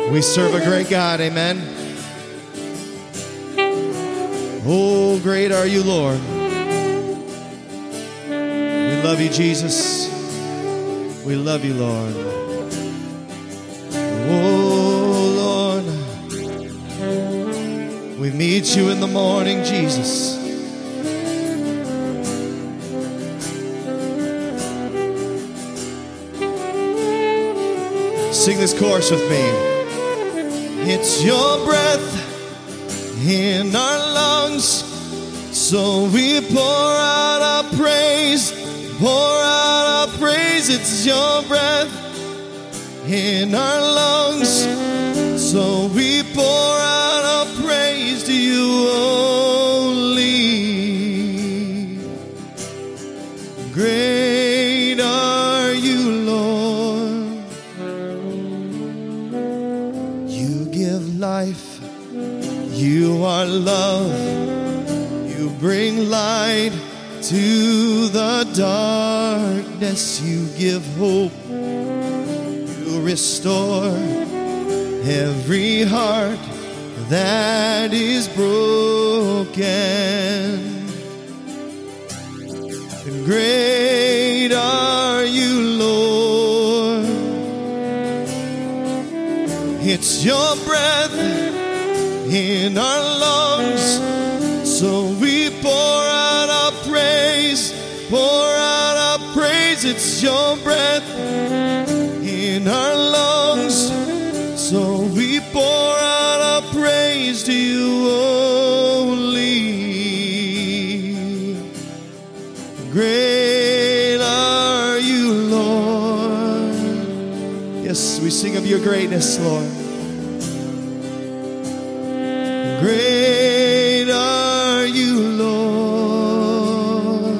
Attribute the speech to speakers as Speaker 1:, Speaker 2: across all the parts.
Speaker 1: We serve a great God, amen. Oh, great are you, Lord. We love you, Jesus. We love you, Lord. Oh, Lord. We meet you in the morning, Jesus. Sing this chorus with me. It's your breath in our lungs, so we pour out our praise, pour out our praise. It's your breath in our lungs, so we pour out our praise to you only. Great are you, Lord. You give life, you are love, you bring light to the darkness, you give hope, you restore every heart that is broken. And great are you, Lord. It's your breath in our lungs, so we pour out our praise, pour out our praise. It's your breath in our lungs, so we pour out our praise to you only. Great are you, Lord. Yes, we sing of your greatness, Lord. Great are you, Lord.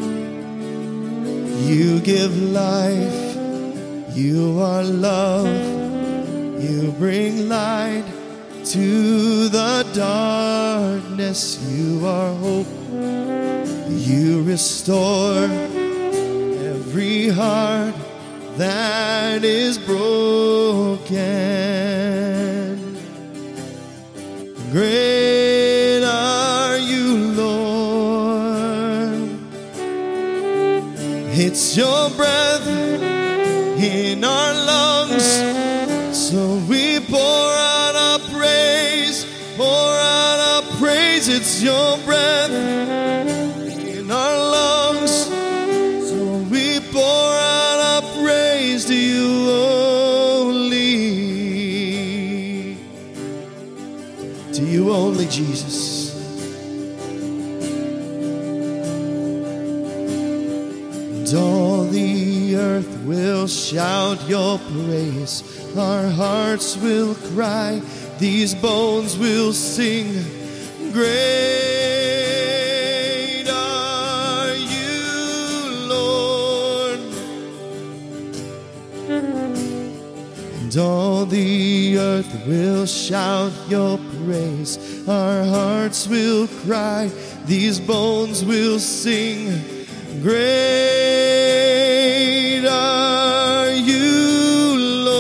Speaker 1: You give life, you are love, you bring light to the darkness, you are hope, you restore every heart that is broken. Great are you, Lord. It's your breath in our lungs, so we pour out our praise, pour out our praise. It's your breath in our lungs, so we pour out our praise to you only. To you only, Jesus. And all the earth will shout your praise. Our hearts will cry. These bones will sing. Great are you, Lord. And all the earth will shout your praise. Our hearts will cry. These bones will sing. Great are you,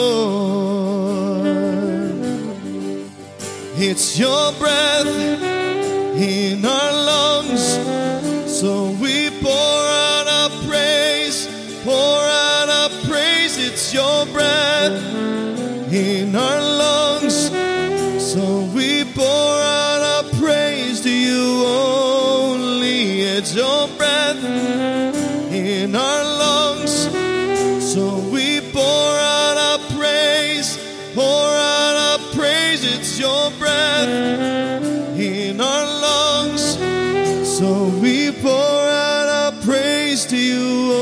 Speaker 1: Lord. It's your breath in our lungs, so we pour out our praise, pour out our praise. It's your breath in our lungs, so we pour out our praise to you only. It's your breath in our lungs, so we pour out our praise, pour out our praise. It's your breath in our lungs, so we pour out our praise to you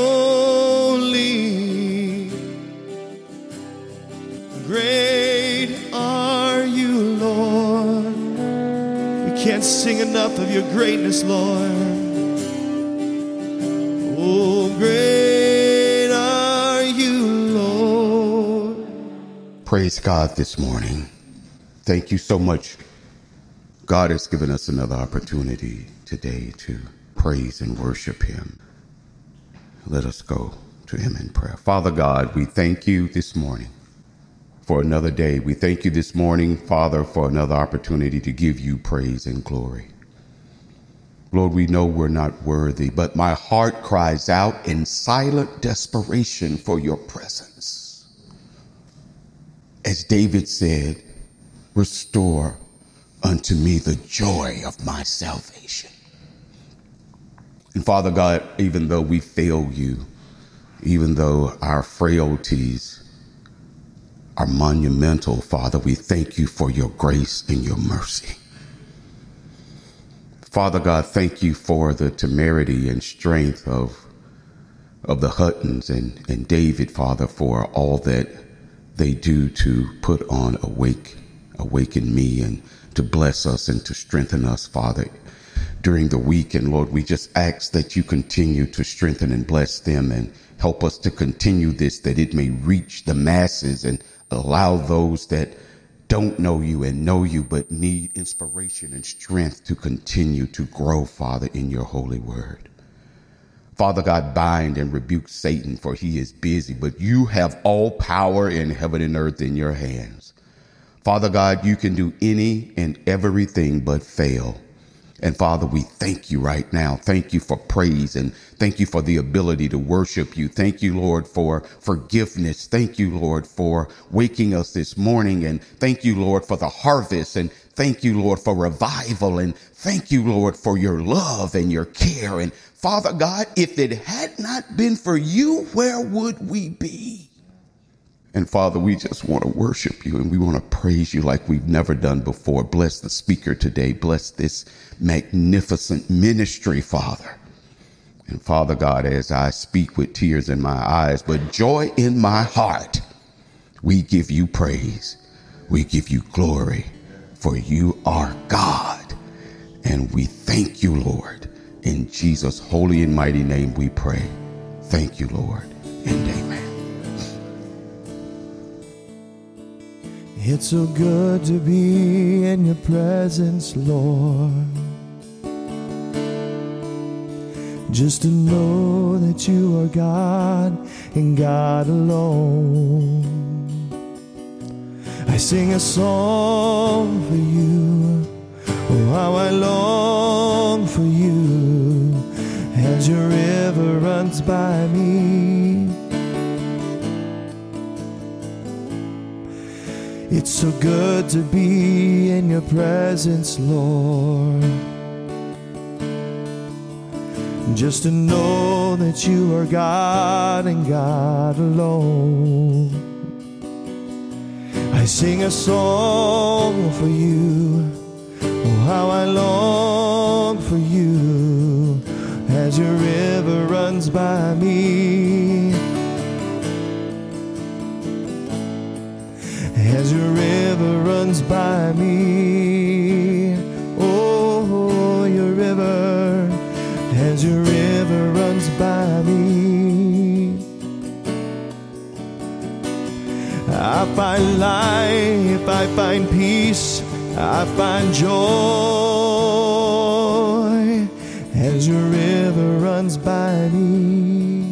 Speaker 1: only. Great are you, Lord. We can't sing enough of your greatness, Lord. Oh, great are you, Lord.
Speaker 2: Praise God this morning. Thank you so much. God has given us another opportunity today to praise and worship him. Let us go to him in prayer. Father God, we thank you this morning for another day. We thank you this morning, Father, for another opportunity to give you praise and glory. Lord, we know we're not worthy, but my heart cries out in silent desperation for your presence. As David said, restore unto me the joy of my salvation. And Father God, even though we fail you, even though our frailties are monumental, Father, we thank you for your grace and your mercy. Father God, thank you for the temerity and strength of the Huttons and David, Father, for all that they do to put on awaken me and to bless us and to strengthen us, Father, during the week. And Lord, we just ask that you continue to strengthen and bless them and help us to continue this, that it may reach the masses and allow those that don't know you and know you but need inspiration and strength to continue to grow, Father, in your holy word. Father God, bind and rebuke Satan, for he is busy, but you have all power in heaven and earth in your hands. Father God, you can do any and everything but fail. And Father, we thank you right now. Thank you for praise and thank you for the ability to worship you. Thank you, Lord, for forgiveness. Thank you, Lord, for waking us this morning. And thank you, Lord, for the harvest. And thank you, Lord, for revival. And thank you, Lord, for your love and your care. And Father God, if it had not been for you, where would we be? And Father, we just want to worship you and we want to praise you like we've never done before. Bless the speaker today. Bless this magnificent ministry, Father. And Father God, as I speak with tears in my eyes, but joy in my heart, we give you praise. We give you glory, for you are God. And we thank you, Lord. In Jesus' holy and mighty name we pray. Thank you, Lord, and amen.
Speaker 1: It's so good to be in your presence, Lord. Just to know that you are God and God alone. I sing a song for you. Oh, how I long for you as your river runs by me. It's so good to be in your presence, Lord. Just to know that you are God and God alone. I sing a song for you. Oh, how I long for you as your river runs by me. As your river runs by me. Oh, your river, as your river runs by me. I find life, I find peace, I find joy as your river runs by me.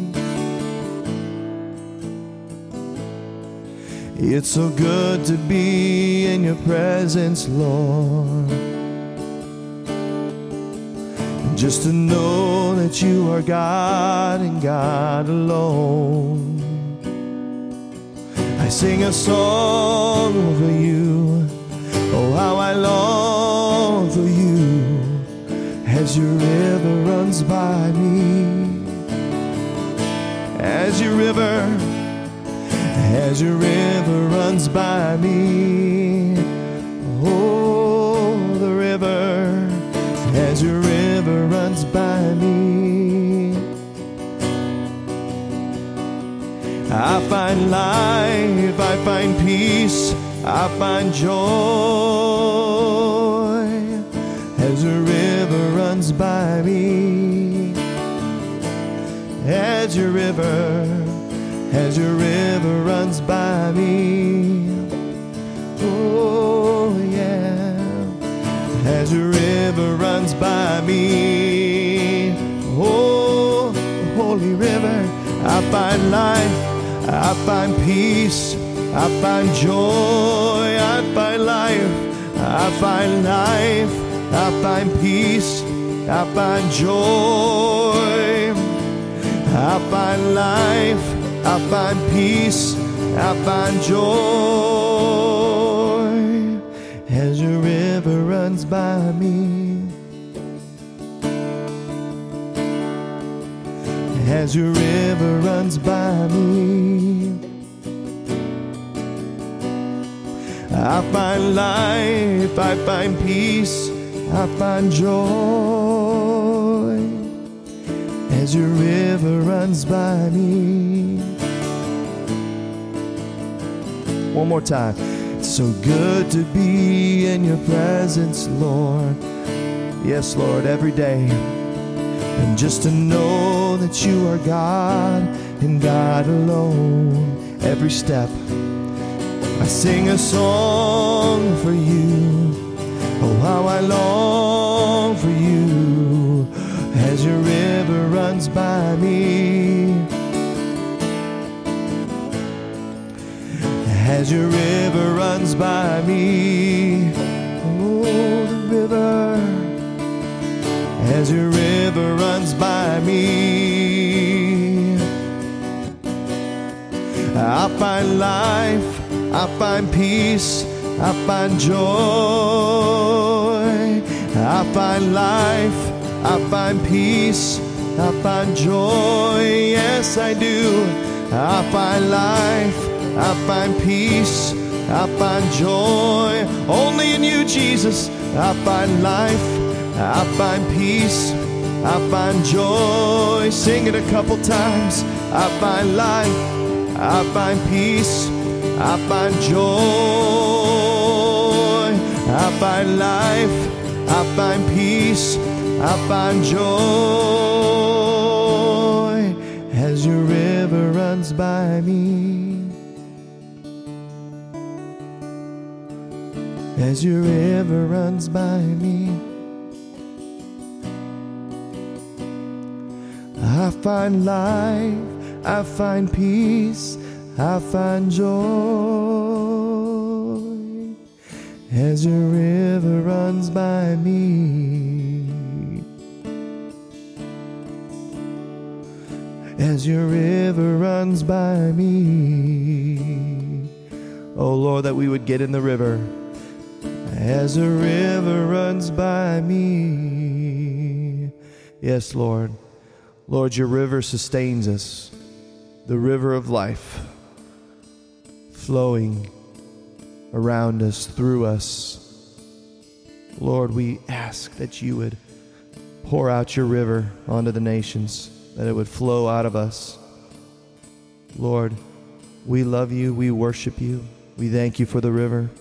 Speaker 1: It's so good to be in your presence, Lord. Just to know that you are God and God alone. I sing a song for you. Oh, how I long for you as your river runs by me. As your river runs by me. Oh, the river, as your river runs by me. I find life, I find peace, I find joy as your river runs by me. As your river runs by me. Oh, yeah. As your river runs by me. Oh, holy river, I find life, I find peace, I find joy, I find life, I find life, I find peace, I find joy. I find life, I find peace, I find joy. As your river runs by me, as your river runs by me, I find life, I find peace, I find joy. As your river runs by me. One more time. It's so good to be in your presence, Lord. Yes, Lord, every day. And just to know that you are God and God alone. Every step I sing a song for you. Oh, how I long for you. As your river runs by me, as your river runs by me, oh, the river, as your river runs by me, I find life, I find peace, I find joy, I find life, I find peace, I find joy, yes I do. I find life, I find peace, I find joy. Only in you, Jesus, I find life, I find peace, I find joy. Sing it a couple times. I find life, I find peace, I find joy. I find life, I find peace, I find joy. As your river runs by me, as your river runs by me, I find life, I find peace, I find joy. As your river runs by me, as your river runs by me. Oh Lord, that we would get in the river. As a river runs by me. Yes, Lord. Lord, your river sustains us. The river of life flowing around us, through us. Lord, we ask that you would pour out your river onto the nations, that it would flow out of us. Lord, we love you, we worship you, we thank you for the river.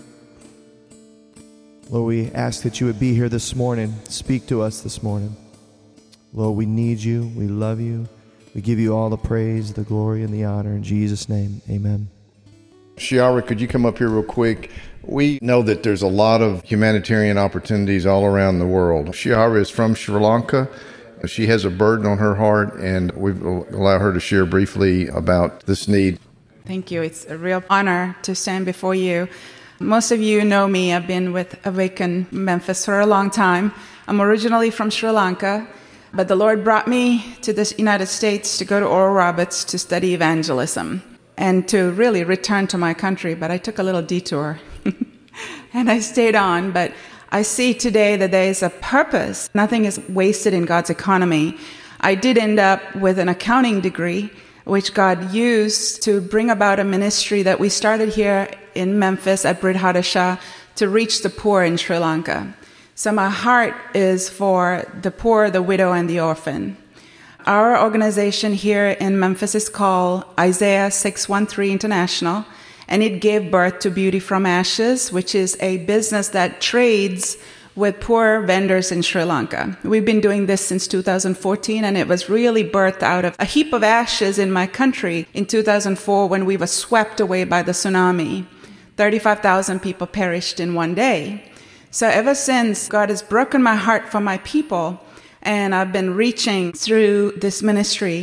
Speaker 1: Lord, we ask that you would be here this morning, speak to us this morning. Lord, we need you, we love you, we give you all the praise, the glory, and the honor. In Jesus' name, amen.
Speaker 3: Shiara, could you come up here real quick? We know that there's a lot of humanitarian opportunities all around the world. Shiara is from Sri Lanka. She has a burden on her heart, and we've allowed her to share briefly about this need.
Speaker 4: Thank you. It's a real honor to stand before you. Most of you know me. I've been with Awaken Memphis for a long time. I'm originally from Sri Lanka, but the Lord brought me to the United States to go to Oral Roberts to study evangelism and to really return to my country. But I took a little detour and I stayed on. But I see today that there is a purpose. Nothing is wasted in God's economy. I did end up with an accounting degree, which God used to bring about a ministry that we started here in Memphis at Brit Hadasha to reach the poor in Sri Lanka. So my heart is for the poor, the widow, and the orphan. Our organization here in Memphis is called Isaiah 613 International, and it gave birth to Beauty from Ashes, which is a business that trades with poor vendors in Sri Lanka. We've been doing this since 2014, and it was really birthed out of a heap of ashes in my country in 2004 when we were swept away by the tsunami. 35,000 people perished in one day. So ever since, God has broken my heart for my people, and I've been reaching through this ministry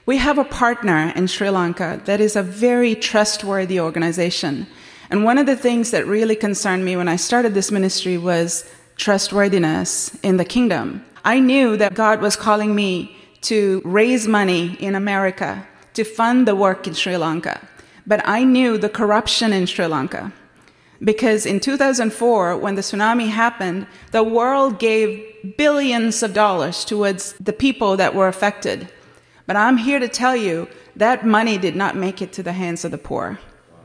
Speaker 4: We have a partner in Sri Lanka that is a very trustworthy organization. And one of the things that really concerned me when I started this ministry was trustworthiness in the kingdom. I knew that God was calling me to raise money in America to fund the work in Sri Lanka. But I knew the corruption in Sri Lanka. Because in 2004, when the tsunami happened, the world gave billions of dollars towards the people that were affected. But I'm here to tell you that money did not make it to the hands of the poor.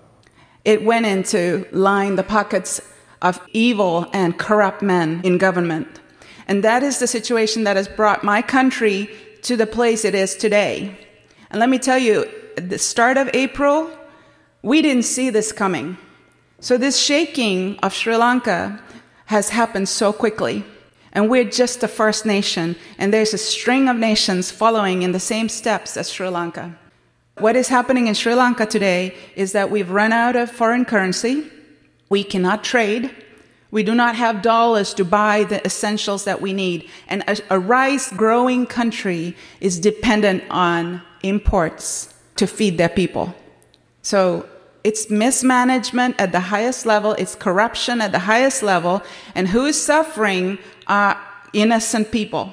Speaker 4: It went into line the pockets of evil and corrupt men in government. And that is the situation that has brought my country to the place it is today. And let me tell you, at the start of April, we didn't see this coming. So this shaking of Sri Lanka has happened so quickly. And we're just the first nation, and there's a string of nations following in the same steps as Sri Lanka. What is happening in Sri Lanka today is that we've run out of foreign currency. We cannot trade. We do not have dollars to buy the essentials that we need. And a rice-growing country is dependent on imports to feed their people. So it's mismanagement at the highest level. It's corruption at the highest level. And who is suffering are innocent people.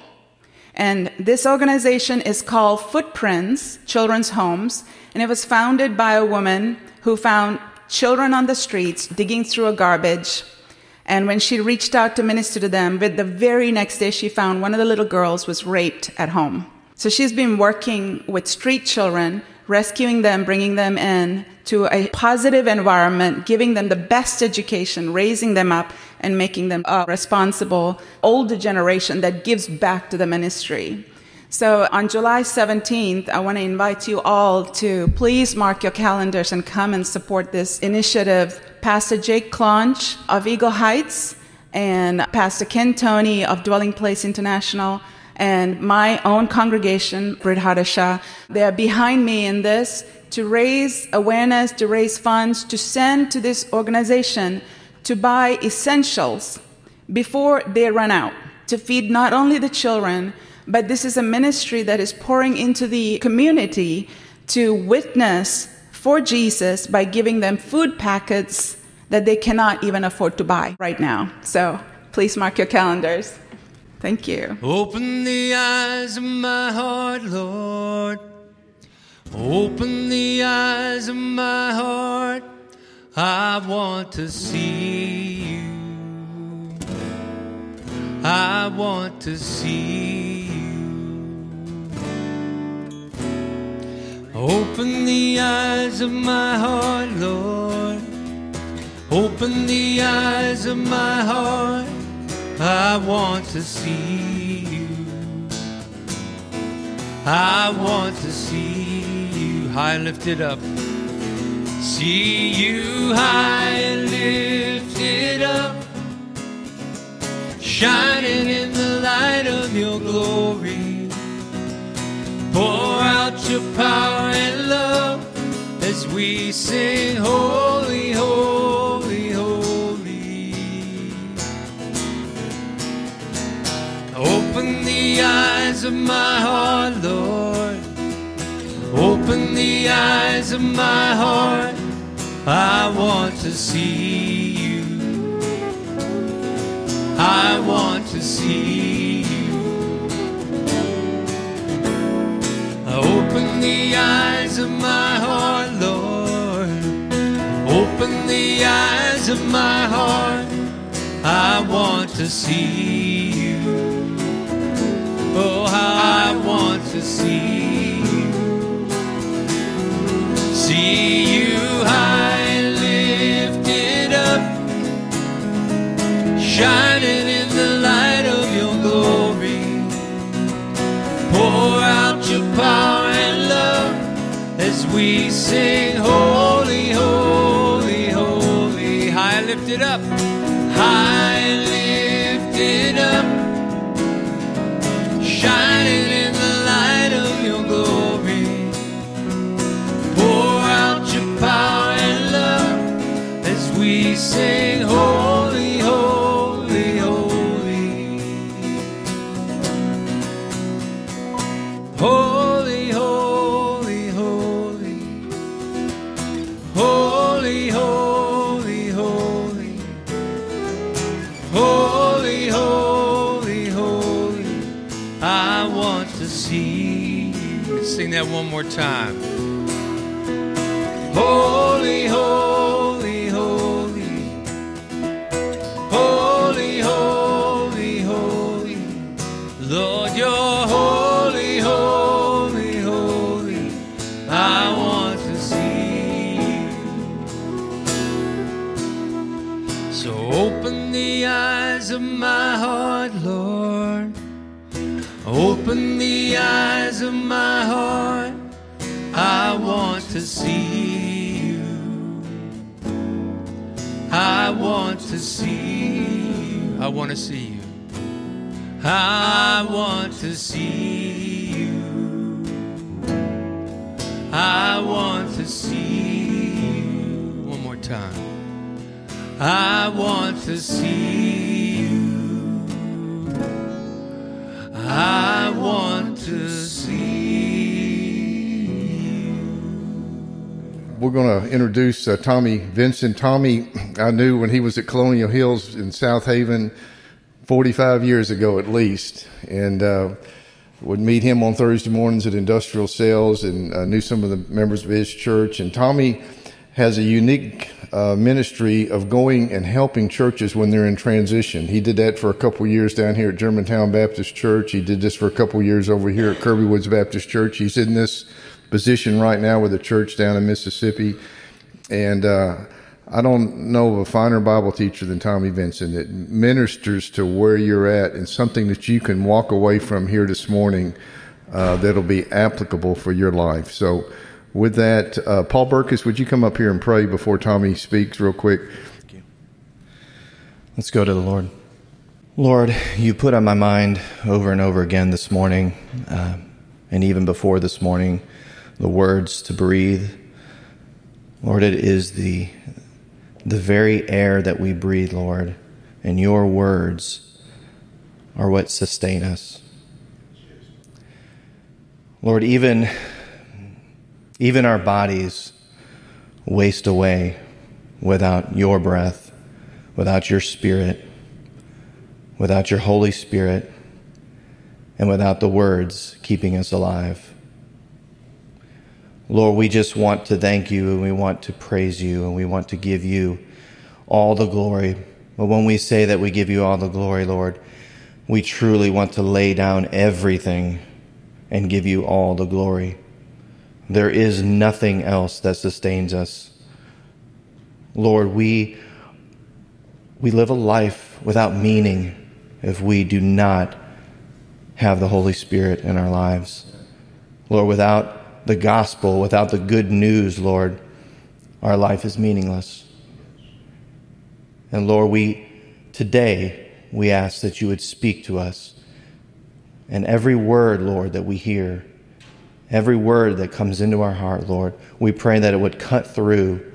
Speaker 4: And this organization is called Footprints Children's Homes. And it was founded by a woman who found children on the streets digging through a garbage. And when she reached out to minister to them, the very next day she found one of the little girls was raped at home. So she's been working with street children, rescuing them, bringing them in to a positive environment, giving them the best education, raising them up, and making them a responsible older generation that gives back to the ministry. So on July 17th, I want to invite you all to please mark your calendars and come and support this initiative. Pastor Jake Clonch of Eagle Heights and Pastor Ken Toney of Dwelling Place International and my own congregation, Brit Hadasha, they are behind me in this to raise awareness, to raise funds, to send to this organization to buy essentials before they run out, to feed not only the children, but this is a ministry that is pouring into the community to witness for Jesus by giving them food packets that they cannot even afford to buy right now. So please mark your calendars. Thank you.
Speaker 1: Open the eyes of my heart, Lord. Open the eyes of my heart. I want to see you. I want to see you. Open the eyes of my heart, Lord. Open the eyes of my heart. I want to see you. I want to see you high and lifted up. See you high and lifted up, shining in the light of your glory. Pour out your power and love as we sing, holy, holy, holy. Open the eyes of my heart, Lord. Open the eyes of my heart. I want to see you. I want to see you. Open the eyes of my heart, Lord. Open the eyes of my heart. I want to see you. Oh, how I want to see you. See you high and lifted up, shining in the light of your glory. Pour out your power and love as we sing, holy, holy, holy. High and lifted up, high and lifted up, shining in the light of your glory. Pour out your power and love as we sing, holy, holy, holy. Holy, holy.
Speaker 5: Holy, holy, holy. Holy, holy, holy. I want to see you. Let's sing that one more time. Holy, holy, holy. Holy, holy, holy. Lord, you're holy, holy, holy. I want to see you. So open the eyes of my heart, Lord. Open the eyes of my heart. I want to see you. I want to see you. I want to see you. I want to see you. I want to see you. One more time. I want to see you. I want to see you.
Speaker 3: We're going to introduce Tommy Vincent. Tommy, I knew when he was at Colonial Hills in South Haven 45 years ago at least, and would meet him on Thursday mornings at Industrial Sales, and knew some of the members of his church. And Tommy has a unique ministry of going and helping churches when they're in transition. He did that for a couple years down here at Germantown Baptist Church. He did this for a couple years over here at Kirby Woods Baptist Church. He's in this position right now with a church down in Mississippi. And I don't know of a finer Bible teacher than Tommy Vincent that ministers to where you're at, and something that you can walk away from here this morning that'll be applicable for your life. So with that, Paul Burkus, would you come up here and pray before Tommy speaks real quick?
Speaker 6: Thank you. Let's go to the Lord. Lord, you put on my mind over and over again this morning, and even before this morning, the words to breathe. Lord, it is the very air that we breathe, Lord, and your words are what sustain us. Lord, even our bodies waste away without your breath, without your Spirit, without your Holy Spirit, and without the words keeping us alive. Lord, we just want to thank you, and we want to praise you, and we want to give you all the glory. But when we say that we give you all the glory, Lord, we truly want to lay down everything and give you all the glory. There is nothing else that sustains us. Lord, we live a life without meaning if we do not have the Holy Spirit in our lives. Lord, without the gospel, without the good news, Lord, our life is meaningless. And Lord, today we ask that you would speak to us. And every word, Lord, that we hear, every word that comes into our heart, Lord, we pray that it would cut through,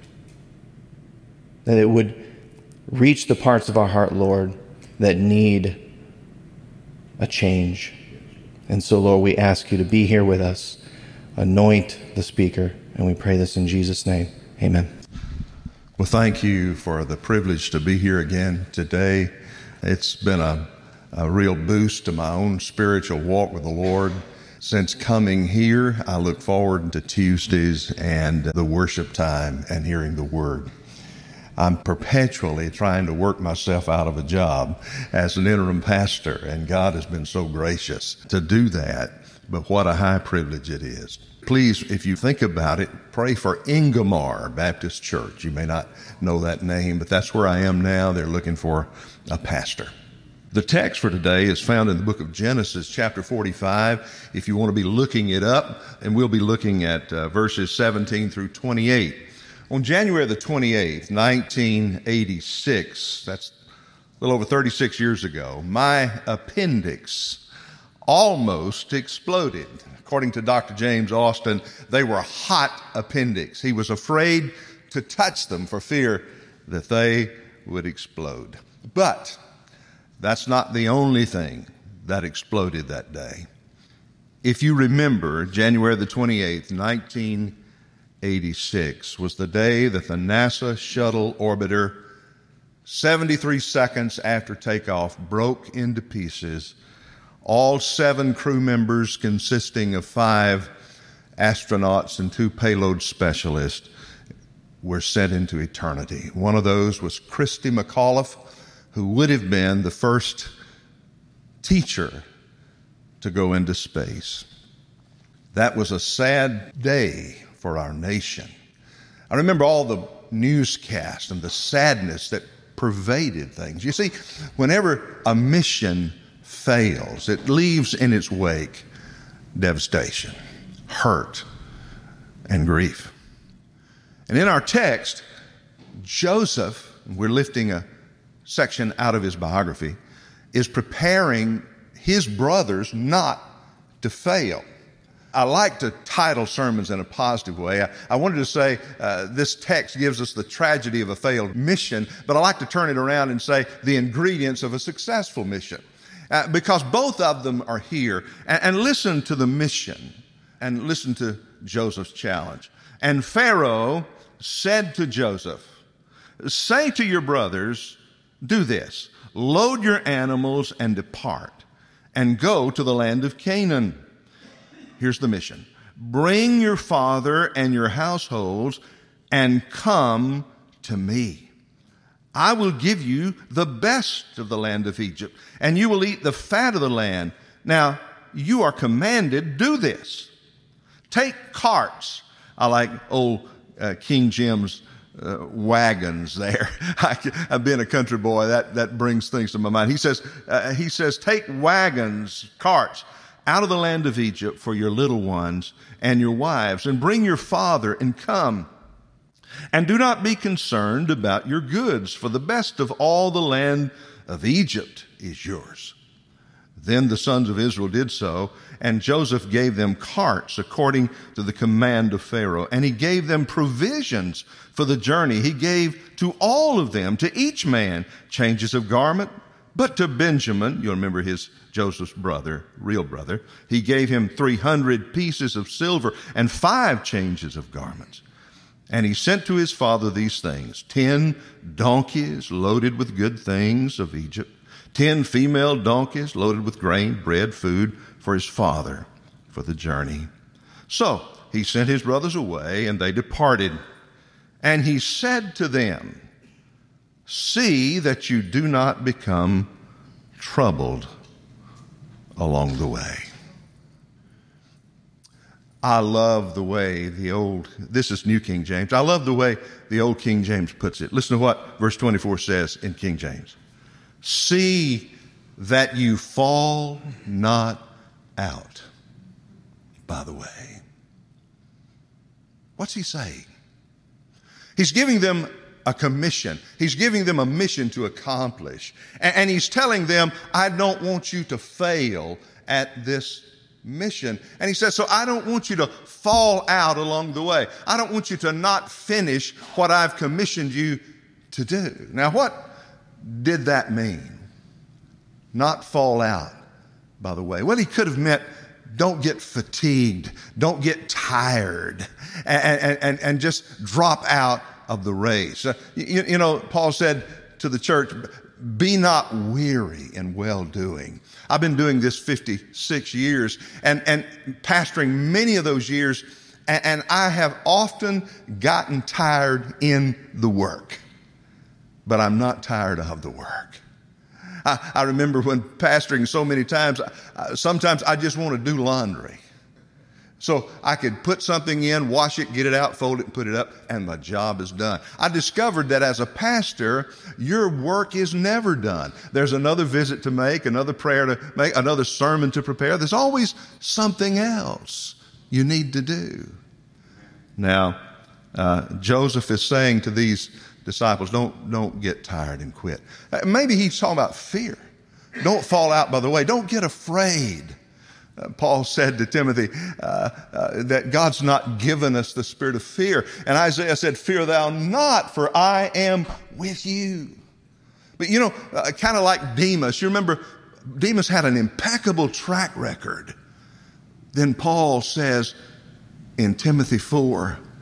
Speaker 6: that it would reach the parts of our heart, Lord, that need a change. And so, Lord, we ask you to be here with us, anoint the speaker, and we pray this in Jesus' name. Amen.
Speaker 7: Well, thank you for the privilege to be here again today. It's been a real boost to my own spiritual walk with the Lord. Since coming here, I look forward to Tuesdays and the worship time and hearing the Word. I'm perpetually trying to work myself out of a job as an interim pastor, and God has been so gracious to do that. But what a high privilege it is. Please, if you think about it, pray for Ingomar Baptist Church. You may not know that name, but that's where I am now. They're looking for a pastor. The text for today is found in the book of Genesis, chapter 45, if you want to be looking it up, and we'll be looking at verses 17 through 28. On January the 28th, 1986, that's a little over 36 years ago, my appendix almost exploded. According to Dr. James Austin, they were hot appendix. He was afraid to touch them for fear that they would explode. But that's not the only thing that exploded that day. If you remember, January the 28th, 1986, 1986 was the day that the NASA shuttle orbiter, 73 seconds after takeoff, broke into pieces. All 7 crew members, consisting of 5 astronauts and 2 payload specialists, were sent into eternity. One of those was Christy McAuliffe, who would have been the first teacher to go into space. That was a sad day for our nation. I remember all the newscasts and the sadness that pervaded things. You see, whenever a mission fails, it leaves in its wake devastation, hurt, and grief. And in our text, Joseph, we're lifting a section out of his biography, is preparing his brothers not to fail. I like to title sermons in a positive way. I wanted to say this text gives us the tragedy of a failed mission, but I like to turn it around and say the ingredients of a successful mission. Because both of them are here. And listen to the mission and listen to Joseph's challenge. And Pharaoh said to Joseph, "Say to your brothers, do this, load your animals and depart, and go to the land of Canaan." Here's the mission. "Bring your father and your households and come to me. I will give you the best of the land of Egypt, and you will eat the fat of the land. Now, you are commanded, do this. Take carts." I like old King Jim's wagons there. I've been a country boy. That brings things to my mind. He says, "Take wagons, carts, out of the land of Egypt for your little ones and your wives, and bring your father and come. And do not be concerned about your goods, for the best of all the land of Egypt is yours." Then the sons of Israel did so, and Joseph gave them carts according to the command of Pharaoh, and he gave them provisions for the journey. He gave to all of them, to each man, changes of garment. But to Benjamin, you'll remember Joseph's brother, real brother, he gave him 300 pieces of silver and 5 changes of garments. And he sent to his father these things: 10 donkeys loaded with good things of Egypt, 10 female donkeys loaded with grain, bread, food for his father for the journey. So he sent his brothers away, and they departed. And he said to them, "See that you do not become troubled along the way." I love the way this is New King James. I love the way the old King James puts it. Listen to what verse 24 says in King James. "See that you fall not out by the way." What's he saying? He's giving them a commission. He's giving them a mission to accomplish. And he's telling them, I don't want you to fail at this mission. And he says, so I don't want you to fall out along the way. I don't want you to not finish what I've commissioned you to do. Now, what did that mean? Not fall out by the way. Well, he could have meant don't get fatigued, don't get tired, and just drop out of the race. You know, Paul said to the church, be not weary in well-doing. I've been doing this 56 years and pastoring many of those years, and I have often gotten tired in the work, but I'm not tired of the work. I remember when pastoring so many times, sometimes I just want to do laundry. So I could put something in, wash it, get it out, fold it, and put it up, and my job is done. I discovered that as a pastor, your work is never done. There's another visit to make, another prayer to make, another sermon to prepare. There's always something else you need to do. Now, Joseph is saying to these disciples, don't get tired and quit. Maybe he's talking about fear. Don't fall out by the way. Don't get afraid. Paul said to Timothy that God's not given us the spirit of fear. And Isaiah said, fear thou not, for I am with you. But you know, kind of like Demas, you remember Demas had an impeccable track record. Then Paul says in Timothy 4,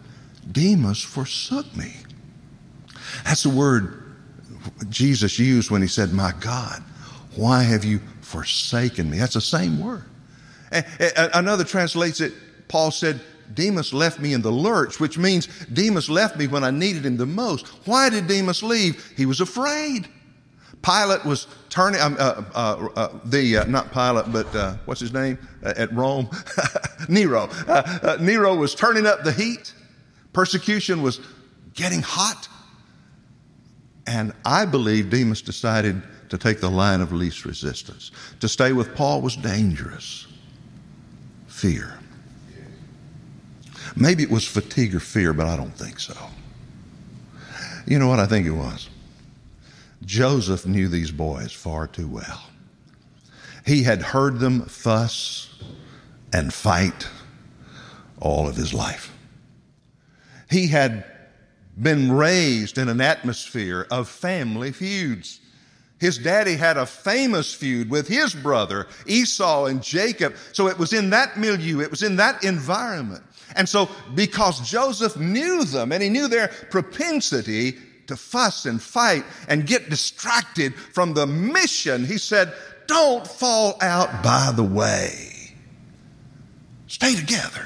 Speaker 7: Demas forsook me. That's the word Jesus used when he said, my God, why have you forsaken me? That's the same word. Another translates it, Paul said, Demas left me in the lurch, which means Demas left me when I needed him the most. Why did Demas leave? He was afraid. Pilate was turning, not Pilate, but what's his name at Rome? Nero. Nero was turning up the heat. Persecution was getting hot. And I believe Demas decided to take the line of least resistance. To stay with Paul was dangerous. Fear. Maybe it was fatigue or fear, but I don't think so. You know what I think it was? Joseph knew these boys far too well. He had heard them fuss and fight all of his life. He had been raised in an atmosphere of family feuds. His daddy had a famous feud with his brother, Esau and Jacob. So it was in that milieu, it was in that environment. And so because Joseph knew them and he knew their propensity to fuss and fight and get distracted from the mission, he said, don't fall out by the way. Stay together.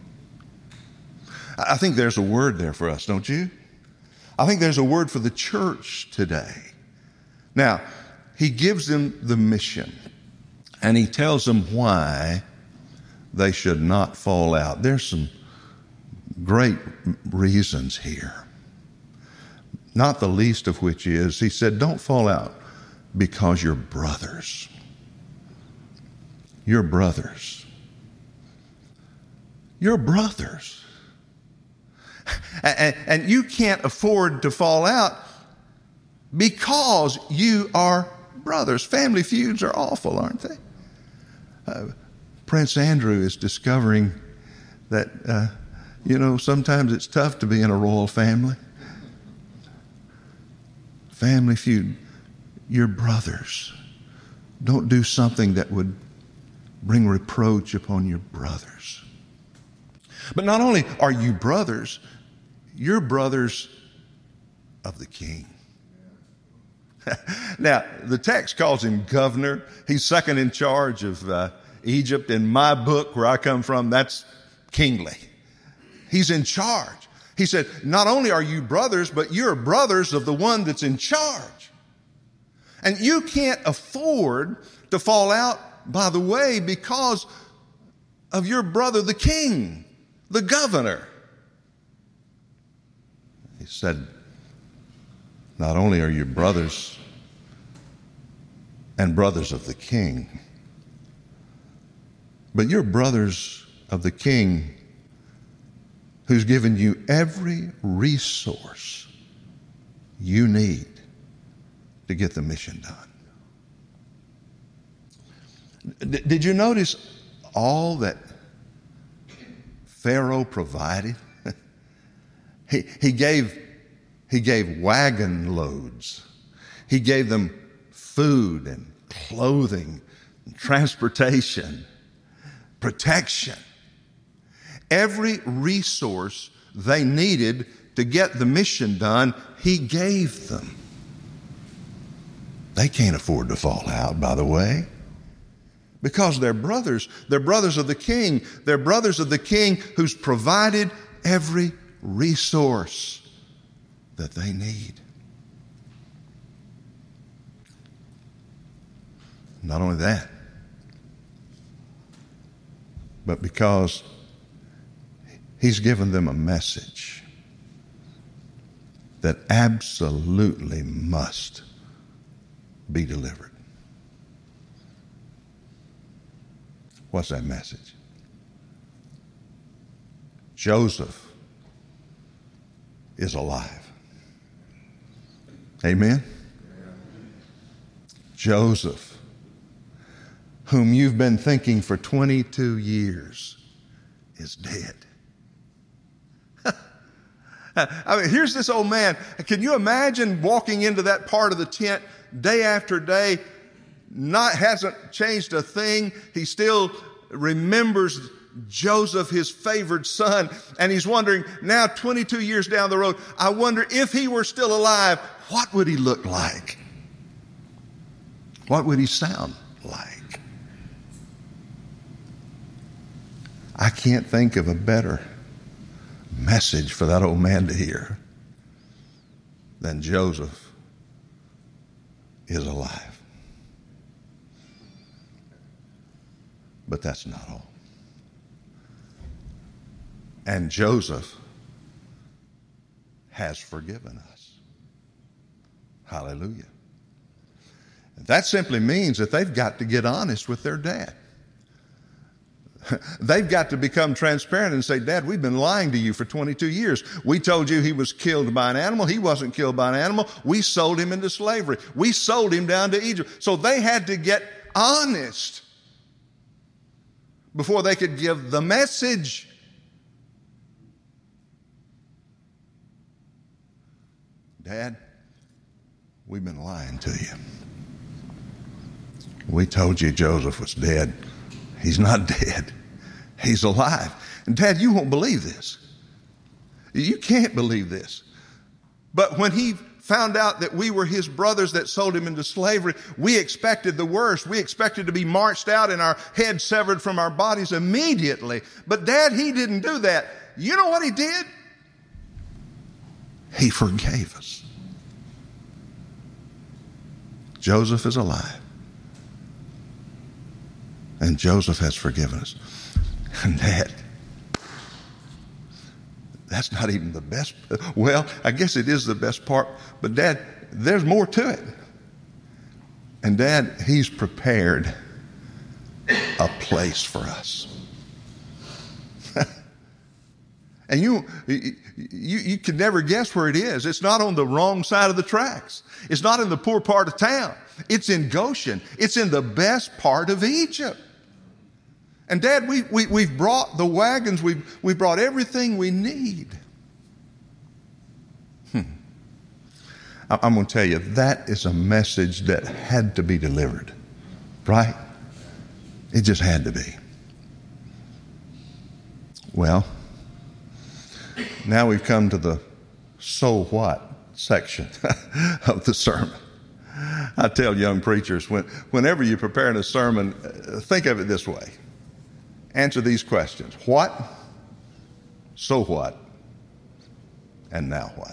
Speaker 7: I think there's a word there for us, don't you? I think there's a word for the church today. Now, he gives them the mission, and he tells them why they should not fall out. There's some great reasons here, not the least of which is, he said, don't fall out because you're brothers. You're brothers. You're brothers. And you can't afford to fall out because you are brothers. Family feuds are awful, aren't they? Prince Andrew is discovering that, sometimes it's tough to be in a royal family. Family feud. You're brothers. Don't do something that would bring reproach upon your brothers. But not only are you brothers, you're brothers of the king. Now, the text calls him governor. He's second in charge of Egypt. In my book, where I come from, that's kingly. He's in charge. He said, not only are you brothers, but you're brothers of the one that's in charge. And you can't afford to fall out by the way because of your brother, the king, the governor. He said, not only are you brothers and brothers of the king, but you're brothers of the king who's given you every resource you need to get the mission done. Did you notice all that Pharaoh provided? He gave wagon loads. He gave them food and clothing, and transportation, protection. Every resource they needed to get the mission done, he gave them. They can't afford to fall out, by the way, because they're brothers. They're brothers of the king. They're brothers of the king who's provided every resource that they need. Not only that, but because he's given them a message that absolutely must be delivered. What's that message? Joseph is alive. Amen? Joseph, whom you've been thinking for 22 years, is dead. I mean, here's this old man. Can you imagine walking into that part of the tent day after day? Hasn't changed a thing. He still remembers Joseph, his favored son, and he's wondering now 22 years down the road, I wonder if he were still alive, what would he look like? What would he sound like? I can't think of a better message for that old man to hear than Joseph is alive. But that's not all. And Joseph has forgiven us. Hallelujah. That simply means that they've got to get honest with their dad. They've got to become transparent and say, Dad, we've been lying to you for 22 years. We told you he was killed by an animal. He wasn't killed by an animal. We sold him into slavery. We sold him down to Egypt. So they had to get honest before they could give the message. Dad, we've been lying to you. We told you Joseph was dead. He's not dead. He's alive. And Dad, you won't believe this. You can't believe this. But when he found out that we were his brothers that sold him into slavery, we expected the worst. We expected to be marched out and our heads severed from our bodies immediately. But Dad, he didn't do that. You know what he did? He forgave us. Joseph is alive. And Joseph has forgiven us. And Dad, that's not even the best. Well, I guess it is the best part. But Dad, there's more to it. And Dad, he's prepared a place for us. And you can never guess where it is. It's not on the wrong side of the tracks. It's not in the poor part of town. It's in Goshen. It's in the best part of Egypt. And Dad, we've brought the wagons. We've brought everything we need. I'm going to tell you, that is a message that had to be delivered. Right? It just had to be. Well, now we've come to the so what section of the sermon. I tell young preachers, whenever you're preparing a sermon, think of it this way. Answer these questions. What? So what? And now what?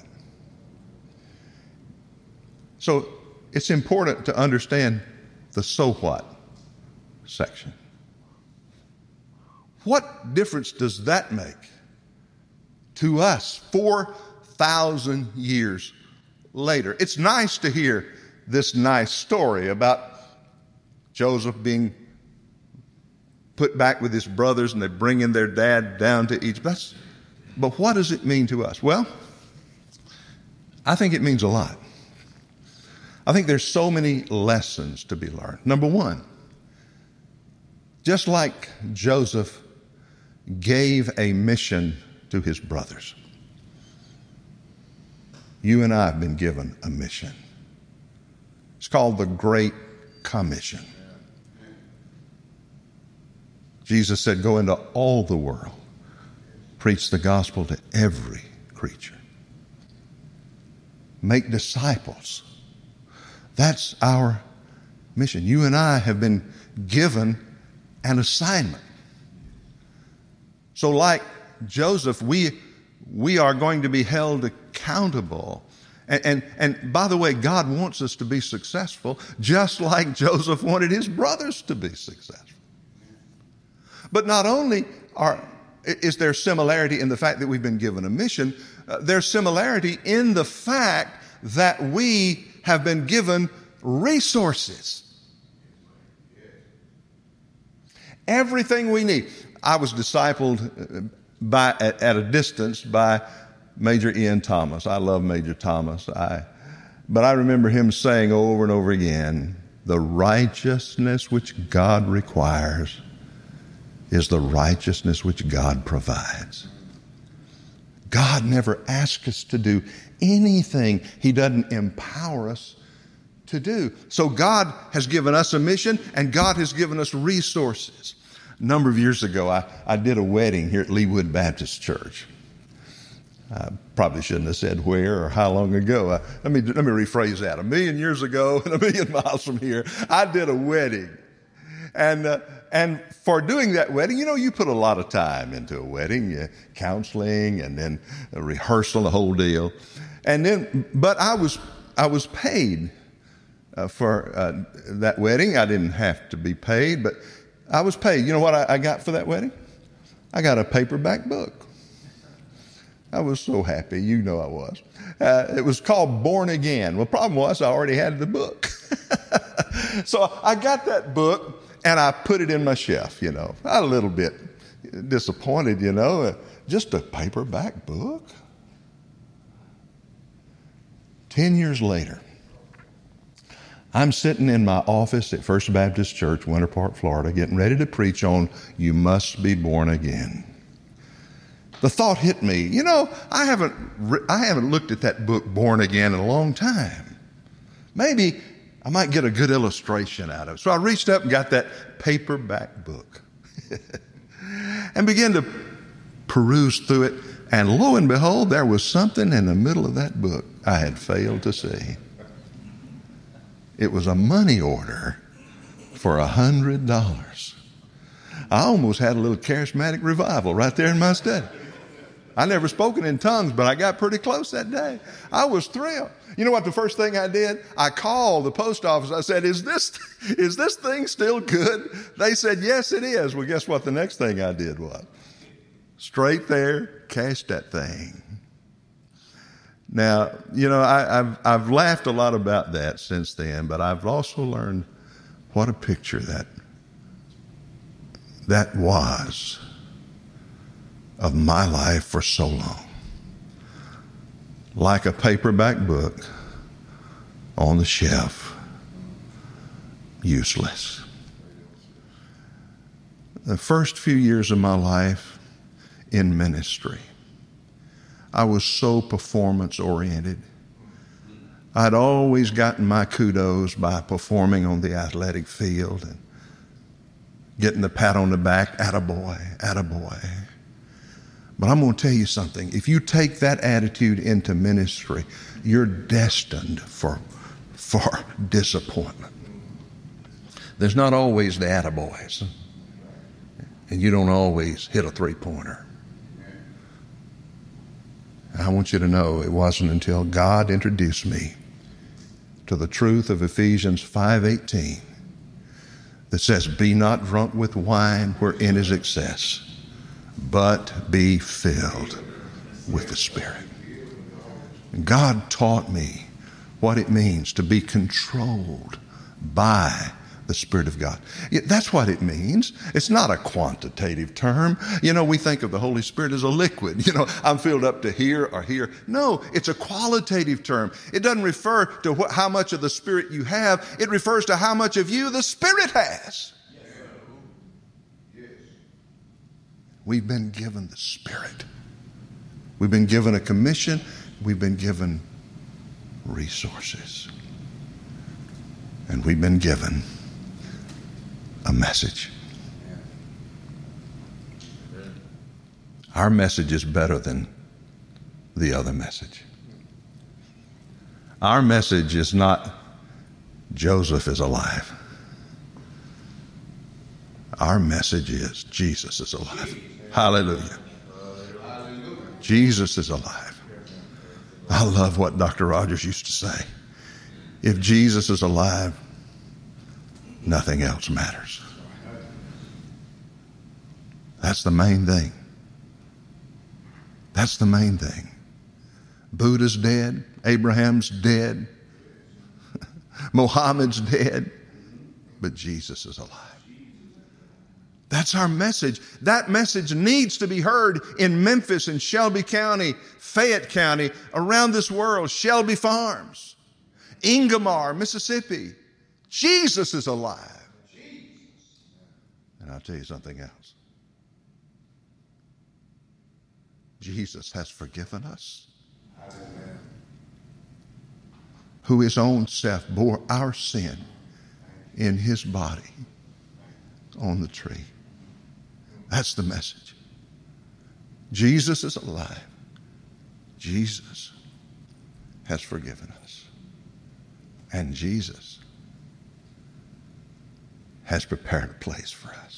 Speaker 7: So it's important to understand the so what section. What difference does that make to us 4,000 years later? It's nice to hear this nice story about Joseph being put back with his brothers and they're bringing their dad down to Egypt. But what does it mean to us? Well, I think it means a lot. I think there's so many lessons to be learned. Number one, just like Joseph gave a mission to his brothers, you and I have been given a mission. It's called the Great Commission. Jesus said, go into all the world, preach the gospel to every creature. Make disciples. That's our mission. You and I have been given an assignment. So like Joseph, we are going to be held accountable. And by the way, God wants us to be successful, just like Joseph wanted his brothers to be successful. But not only is there similarity in the fact that we've been given a mission, there's similarity in the fact that we have been given resources. Everything we need. I was discipled at a distance by Major Ian Thomas. I love Major Thomas. But I remember him saying over and over again, the righteousness which God requires is the righteousness which God provides. God never asks us to do anything He doesn't empower us to do. So God has given us a mission and God has given us resources. A number of years ago, I did a wedding here at Leewood Baptist Church. I probably shouldn't have said where or how long ago. Let me rephrase that. 1,000,000 years ago and 1,000,000 miles from here, I did a wedding. And for doing that wedding, you put a lot of time into a wedding, counseling and then a rehearsal, the whole deal. But I was paid for that wedding. I didn't have to be paid, but I was paid. You know what I got for that wedding? I got a paperback book. I was so happy. I was. It was called Born Again. Well, the problem was I already had the book. So I got that book and I put it in my shelf, a little bit disappointed, just a paperback book. 10 years later, I'm sitting in my office at First Baptist Church, Winter Park, Florida, getting ready to preach on You Must Be Born Again. The thought hit me, I haven't looked at that book, Born Again, in a long time. Maybe I might get a good illustration out of it. So I reached up and got that paperback book and began to peruse through it. And lo and behold, there was something in the middle of that book I had failed to see. It was a money order for $100. I almost had a little charismatic revival right there in my study. I never spoken in tongues, but I got pretty close that day. I was thrilled. You know what the first thing I did? I called the post office. I said, is this thing still good? They said, yes, it is. Well, guess what the next thing I did was? Straight there, cashed that thing. Now, I've laughed a lot about that since then, but I've also learned what a picture that was of my life for so long. Like a paperback book on the shelf, useless. The first few years of my life in ministry, I was so performance oriented. I'd always gotten my kudos by performing on the athletic field and getting the pat on the back, attaboy, attaboy. But I'm going to tell you something. If you take that attitude into ministry, you're destined for disappointment. There's not always the attaboys, and you don't always hit a three-pointer. I want you to know it wasn't until God introduced me to the truth of Ephesians 5:18 that says, be not drunk with wine wherein is excess, but be filled with the Spirit. And God taught me what it means to be controlled by the Spirit of God. That's what it means. It's not a quantitative term. We think of the Holy Spirit as a liquid. I'm filled up to here or here. No, it's a qualitative term. It doesn't refer to how much of the Spirit you have. It refers to how much of you the Spirit has. We've been given the Spirit. We've been given a commission. We've been given resources. And we've been given a message. Our message is better than the other message. Our message is not Joseph is alive. Our message is Jesus is alive. Hallelujah. Jesus is alive. I love what Dr. Rogers used to say. If Jesus is alive, nothing else matters. That's the main thing. That's the main thing. Buddha's dead. Abraham's dead. Mohammed's dead. But Jesus is alive. That's our message. That message needs to be heard in Memphis and Shelby County, Fayette County, around this world, Shelby Farms, Ingomar, Mississippi. Jesus is alive. And I'll tell you something else. Jesus has forgiven us. Who his own self bore our sin in his body on the tree. That's the message. Jesus is alive. Jesus has forgiven us. And Jesus has prepared a place for us.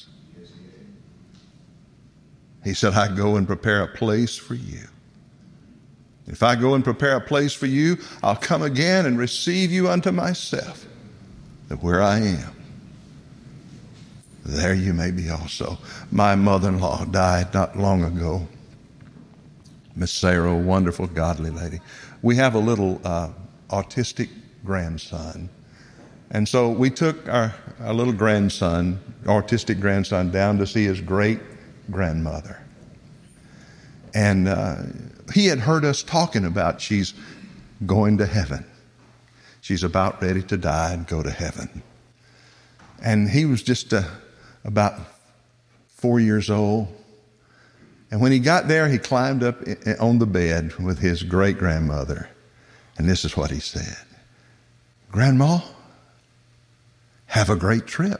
Speaker 7: He said, I go and prepare a place for you. If I go and prepare a place for you, I'll come again and receive you unto myself, that where I am, there you may be also. My mother-in-law died not long ago. Miss Sarah, a wonderful, godly lady. We have a little autistic grandson. And so we took our little grandson, autistic grandson, down to see his great-grandmother. And he had heard us talking about she's going to heaven. She's about ready to die and go to heaven. And he was just about 4 years old. And when he got there, he climbed up on the bed with his great-grandmother. And this is what he said. Grandma, have a great trip.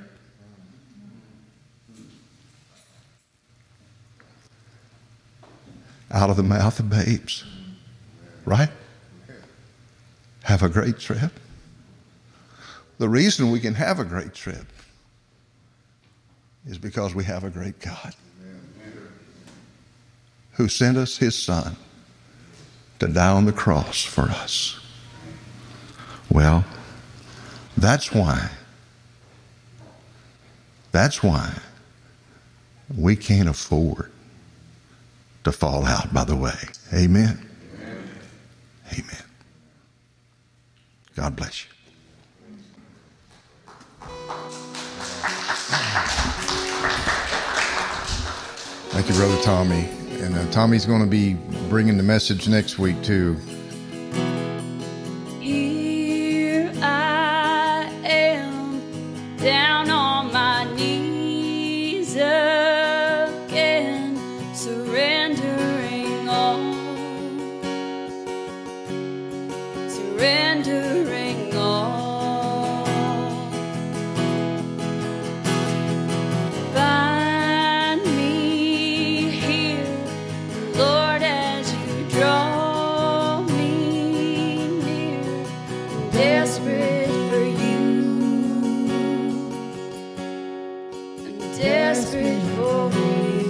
Speaker 7: Out of the mouth of babes. Right? Have a great trip. The reason we can have a great trip is because we have a great God who sent us his son to die on the cross for us. Well, that's why we can't afford to fall out by the way. Amen. Amen. God bless you.
Speaker 3: Thank you, Brother Tommy. And Tommy's going to be bringing the message next week, too.
Speaker 8: Here I am, down on my knees again, surrendering all, surrendering all. Find me here, Lord, as you draw me near, desperate for you, I'm desperate for you.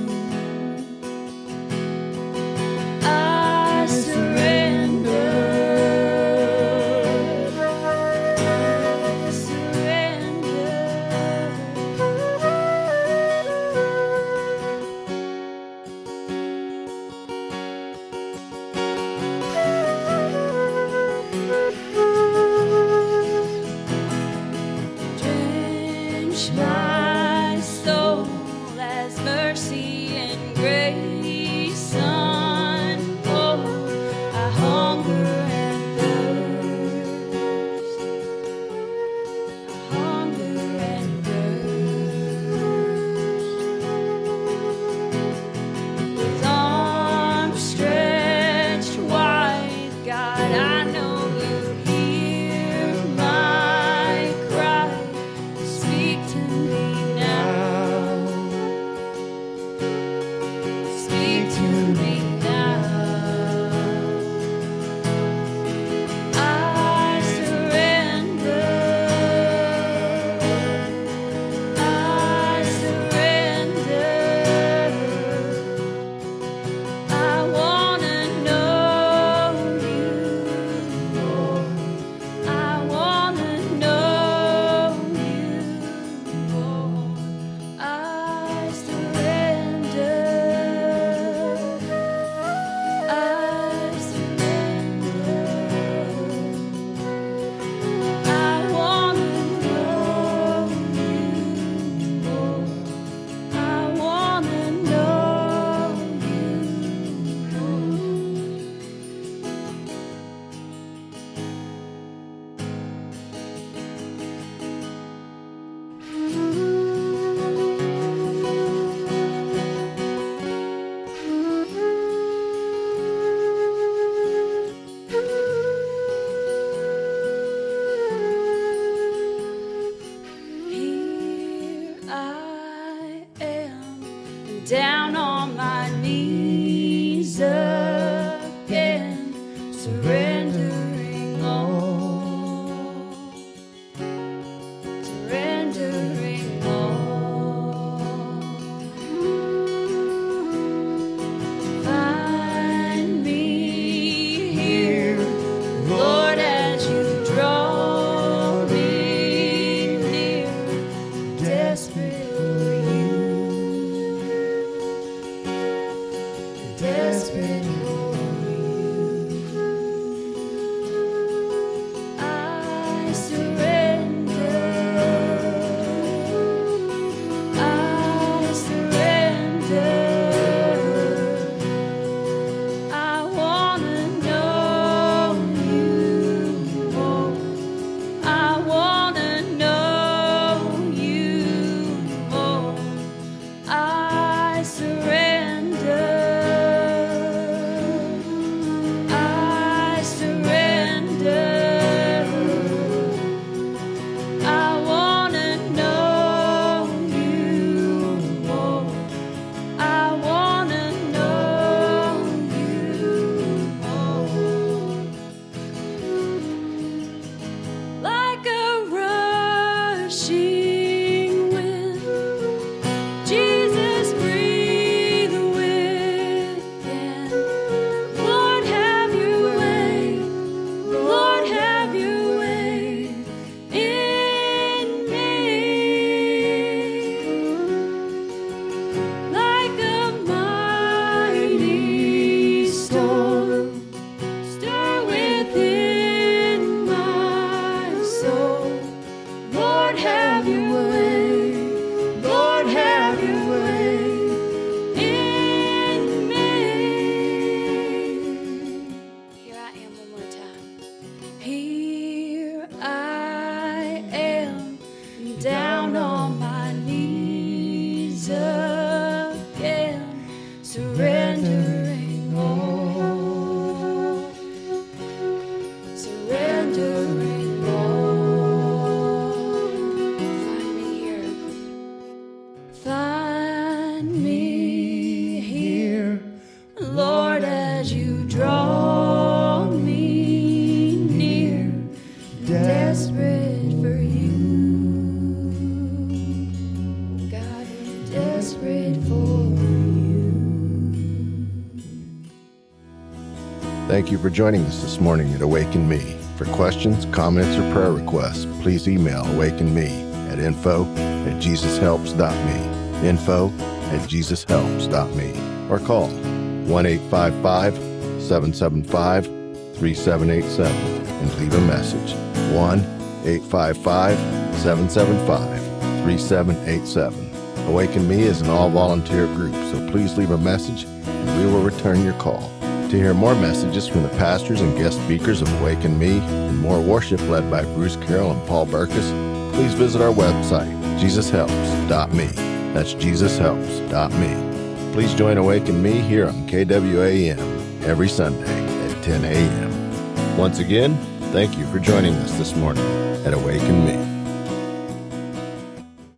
Speaker 8: I surrender, surrender.
Speaker 9: Thank you for joining us this morning at Awaken Me. For questions, comments, or prayer requests, please email awakenme at info@jesushelps.me, info@jesushelps.me, or call 1-855-775-3787 and leave a message. 1-855-775-3787. Awaken Me is an all-volunteer group, so please leave a message and we will return your call. To hear more messages from the pastors and guest speakers of Awaken Me and more worship led by Bruce Carroll and Paul Burkus, please visit our website, jesushelps.me. That's jesushelps.me. Please join Awaken Me here on KWAM every Sunday at 10 a.m. Once again, thank you for joining us this morning at Awaken Me.